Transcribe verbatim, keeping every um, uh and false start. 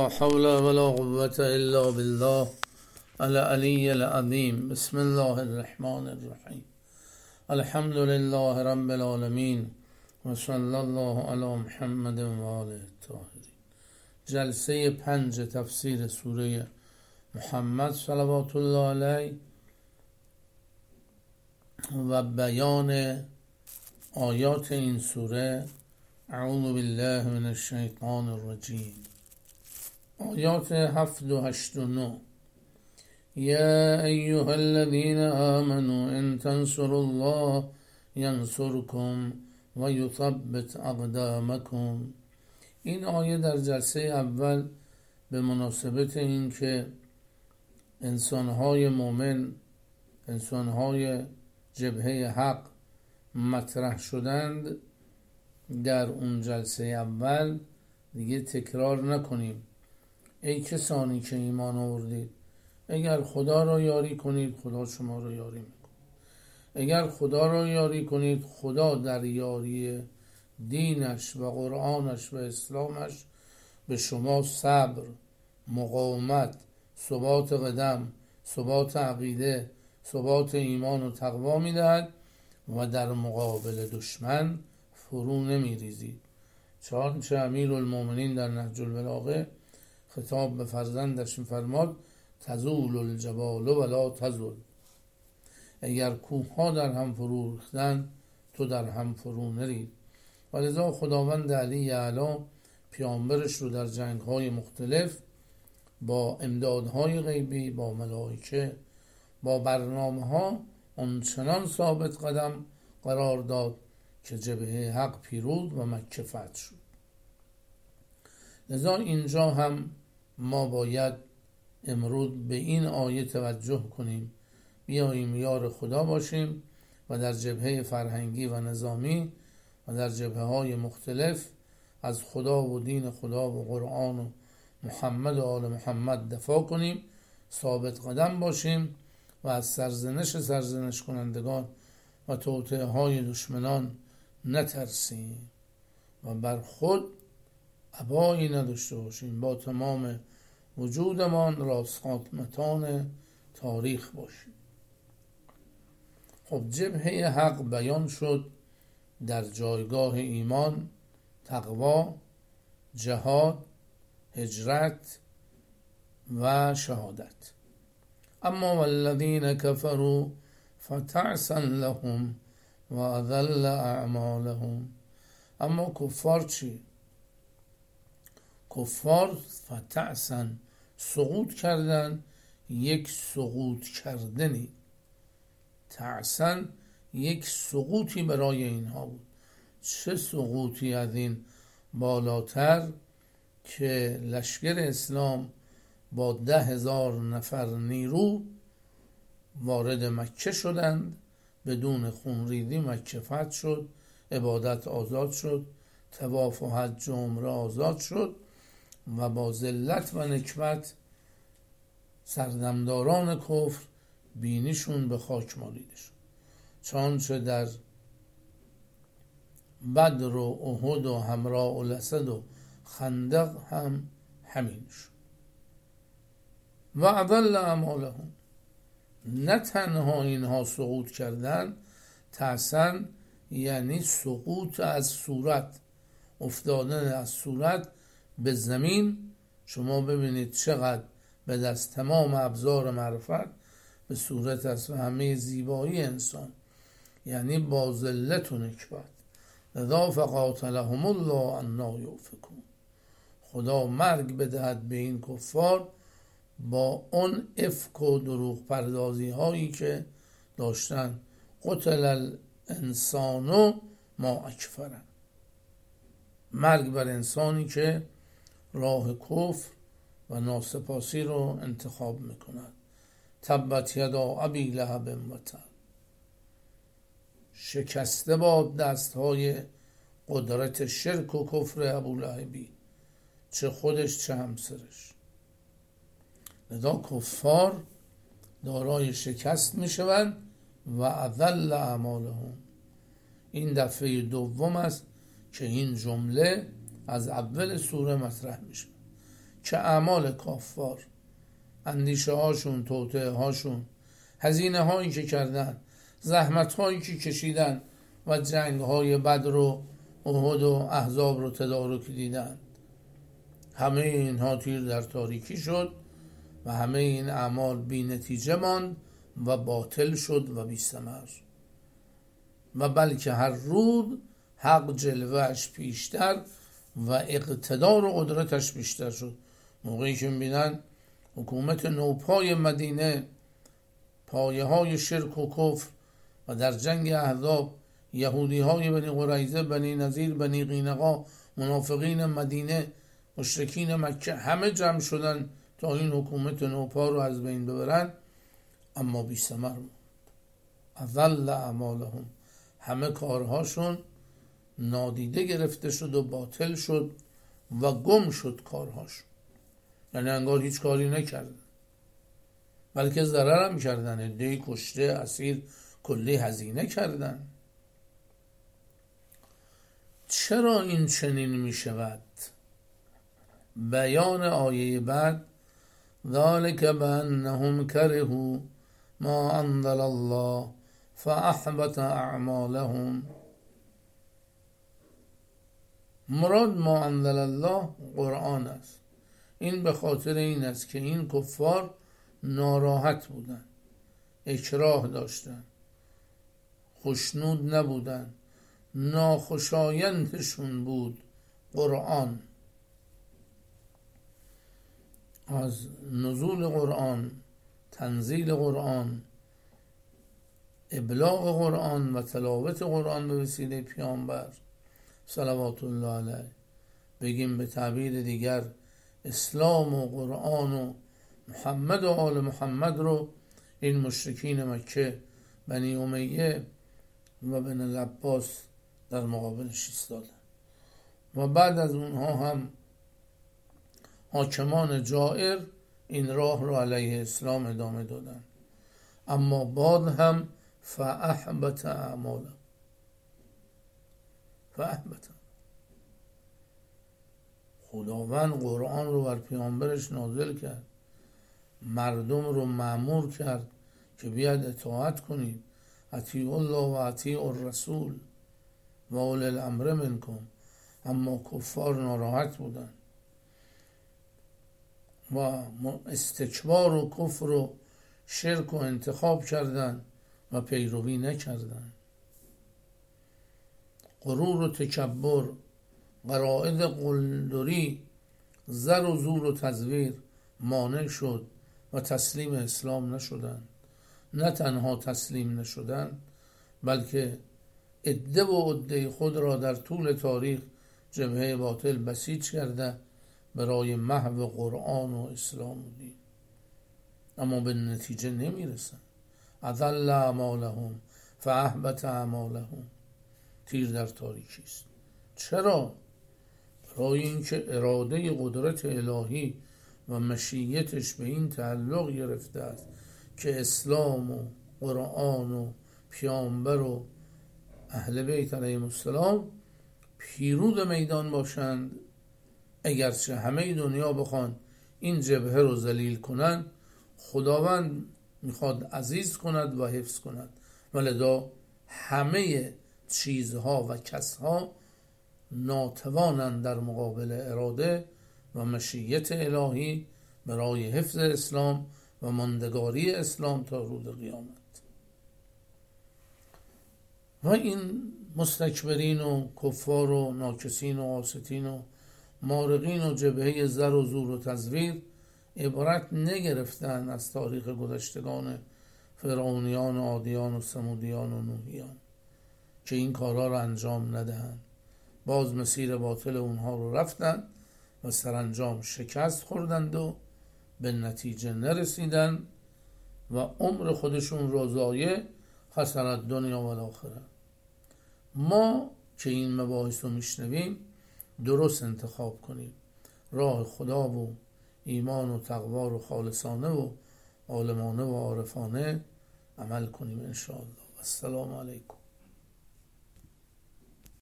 لا حول ولا قوة إلا بالله العلي العظيم. بسم الله الرحمن الرحیم. الحمد لله رب العالمین و صلی الله علی محمد و آله الطاهرین. جلسه پنج تفسیر سوره محمد صلوات الله علیه و بیان آیات این سوره. اعوذ بالله من الشیطان الرجیم. آیات هفت و هشت و نو. یا ایها الذین آمنوا ان تنصروا الله ینصرکم و یثبت اقدامکم. این آیه در جلسه اول به مناسبت این که انسانهای مؤمن، انسانهای جبهه حق مطرح شدند، در اون جلسه اول دیگه تکرار نکنیم. ای کسانی که ایمان آوردید، اگر خدا را یاری کنید خدا شما را یاری میکنه. اگر خدا را یاری کنید خدا در یاری دینش و قرآنش و اسلامش به شما صبر، مقاومت، ثبات قدم، ثبات عقیده، ثبات ایمان و تقوا میدهد و در مقابل دشمن فرو نمیریزید. چنانچه امیرالمومنین در نهج البلاغه خطاب به فرزندش می‌فرماد تزول الجبال ولا تزل. اگر کوه‌ها در هم فرو ریختند تو در هم فرو نرید. و لذا خداوند علی اعلی پیامبرش رو در جنگ‌های مختلف با امدادهای غیبی، با ملائکه، با برنامه‌ها آنچنان ثابت قدم قرار داد که جبهه حق پیروز و مکه فتح شد. لذا اینجا هم ما باید امروز به این آیه توجه کنیم، بیاییم یار خدا باشیم و در جبهه فرهنگی و نظامی و در جبهه های مختلف از خدا و دین خدا و قرآن و محمد و آل محمد دفاع کنیم، ثابت قدم باشیم و از سرزنش سرزنش کنندگان و توطئه های دشمنان نترسیم و بر خود ابایی نداشته باشیم، با تمام وجودمان راستخاتمتان تاریخ باشیم. خب جبهه حق بیان شد در جایگاه ایمان، تقوا، جهاد، هجرت و شهادت. اما والذین کفروا فتعسا لهم و اذل اعمالهم. اما کفار چی؟ کفار فتعسا سقوط کردن، یک سقوط کردنی. تعسا یک سقوطی برای اینها بود. چه سقوطی از این بالاتر که لشکر اسلام با ده هزار نفر نیرو وارد مکه شدند، بدون خونریزی مکه فتح شد، عبادت آزاد شد، طواف و حج و عمره آزاد شد و با ذلت و نکبت سردمداران کفر بینیشون به خاک مالیده شد. چنانچه در بدر و احد و حمراء الاسد و خندق هم همین شد. و اضل اعمالهم. نه تنها اینها سقوط کردن، تعسن یعنی سقوط از صورت، افتادن از صورت به زمین. شما ببینید چقدر به دست تمام ابزار معرفت به صورت است و همه زیبایی انسان، یعنی با ذلت و نکبت. لذا فقاتلهم الله انا یؤفکون. خدا مرگ بدهد به این کفار با اون افک و دروغ پردازی هایی که داشتن. قتل الانسان ما اکفره. مرگ بر انسانی که راه کفر و ناسپاسی رو انتخاب میکند. تبت یدا ابی لهب و تب. شکسته باد دستهای قدرت شرک و کفر ابولهبی، چه خودش چه همسرش. لذا کفار دارای شکست میشوند و اذل اعمالهم. این دفعه دوم است که این جمله از اول سوره مطرح میشه که اعمال کافار، اندیشه هاشون، توطئه هاشون، هزینه هایی که کردن، زحمت هایی که کشیدن و جنگ های بدر و احد و احزاب رو تدارک دیدن، همه اینها تیر در تاریکی شد و همه این اعمال بی نتیجه ماند و باطل شد و بی ثمر. و بلکه هر روز حق جلوهش پیشتر و اقتدار و قدرتش بیشتر شد. موقعی که میبینن حکومت نوپای مدینه پایه های شرک و کفر و در جنگ احزاب یهودی های بنی قریظه، بنی نذیر، بنی قینقا، منافقین مدینه، مشرکین مکه همه جمع شدن تا این حکومت نوپا رو از بین ببرن، اما بی ثمر موند. اضل اعمالهم، همه کارهاشون نادیده گرفته شد و باطل شد و گم شد کارهاشون. یعنی انگار هیچ کاری نکردن، بلکه ضرر هم کردن، عده‌ای کشته، اسیر، کلی هزینه کردن. چرا این چنین می شود؟ بیان آیه بعد، ذالک بانهم کرهوا ما انزل الله فاحبط اعمالهم. مراد ما انزل الله قرآن است. این به خاطر این است که این کفار ناراحت بودن، اکراه داشتن، خوشنود نبودن، ناخوشایندشون بود قرآن. از نزول قرآن، تنزیل قرآن، ابلاغ قرآن و تلاوت قرآن به وسیله پیامبر صلوات الله علیه، بگیم به تعبیر دیگر اسلام و قرآن و محمد و آل محمد رو این مشرکین مکه، بنی امیه و بنی العباس در مقابلش ایستادن و بعد از اونها هم حاکمان جائر این راه رو علیه اسلام ادامه دادن. اما بعد هم فاحبط اعمالهم، فاحبط. خداوند قرآن رو بر پیامبرش نازل کرد، مردم رو مأمور کرد که بیاد اطاعت کنید، اطیعوا الله و اطیعوا الرسول و اولی الامر منکم. اما کفار ناراحت بودن و استکبار و کفر و شرک و انتخاب کردن و پیروی نکردن. غرور و تکبر، قرائد قلدری، زر و زور و تزویر مانع شد و تسلیم اسلام نشدن. نه تنها تسلیم نشدن، بلکه عده و عده خود را در طول تاریخ جبهه باطل بسیج کرده برای محو قرآن و اسلام و دین، اما به نتیجه نمیرسن. اضل اعمالهم فاحبط اعمالهم، تیر در تاریکی است. چرا؟ برای اینکه اراده قدرت الهی و مشیتش به این تعلق گرفته است که اسلام و قرآن و پیامبر و اهل بیت علیهم السلام پیرود میدان باشند. اگرچه همه دنیا بخوان این جبهه رو ذلیل کنند، خداوند میخواد عزیز کند و حفظ کند، ولذا همه چیزها و کسها ناتوانند در مقابل اراده و مشیت الهی برای حفظ اسلام و ماندگاری اسلام تا روز قیامت. و این مستکبرین و کفار و ناکسین و عاصتین و مارقین و جبهه زر و زور و تزویر عبرت نگرفتن از تاریخ گذشتگان فرعونیان و عادیان و ثمودیان و نوحیان که این کارها رو انجام ندهند. باز مسیر باطل اونها رو رفتن و سرانجام شکست خوردند و به نتیجه نرسیدن و عمر خودشون رو ضایع، خسارت دنیا و آخره. ما که این مباحث رو میشنویم درست انتخاب کنیم، راه خدا و ایمان و تقوا و خالصانه و عالمانه و عارفانه عمل کنیم انشاءالله. السلام علیکم.